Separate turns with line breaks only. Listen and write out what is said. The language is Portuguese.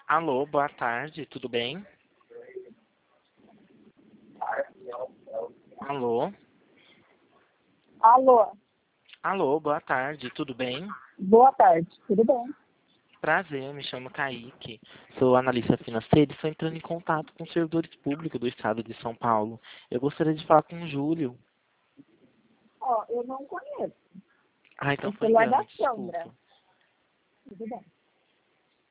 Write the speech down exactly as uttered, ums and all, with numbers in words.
Alô, boa tarde, tudo bem? Alô?
Alô,
Alô, boa tarde, tudo bem?
boa tarde, tudo bem?
Prazer, me chamo Kaique, sou analista financeiro e estou entrando em contato com servidores públicos do estado de São Paulo. Eu gostaria de falar com o Júlio.
Ó, eu não conheço.
Ah, então
O
foi
celular da
engano,
Sandra.
desculpa.
Tudo bem.